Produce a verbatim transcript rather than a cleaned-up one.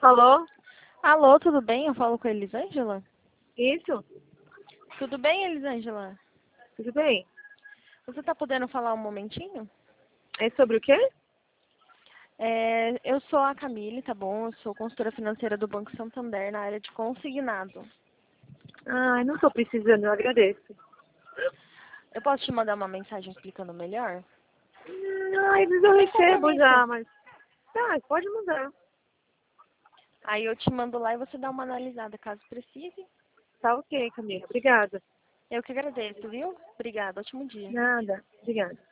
Alô? Alô, tudo bem? Eu falo com a Elisângela? Isso? Tudo bem, Elisângela? Tudo bem? Você tá podendo falar um momentinho? É sobre o quê? É, eu sou a Camille, tá bom? Eu sou consultora financeira do Banco Santander na área de consignado. Ah, não tô precisando, eu agradeço. Eu posso te mandar uma mensagem explicando melhor? Hum, ah, eles eu Sem recebo compromisso. já, mas... Tá, pode mudar. Aí eu te mando lá e você dá uma analisada caso precise. Tá ok, Camila. Obrigada. Eu que agradeço, viu? Obrigada, ótimo dia. Nada. Obrigada.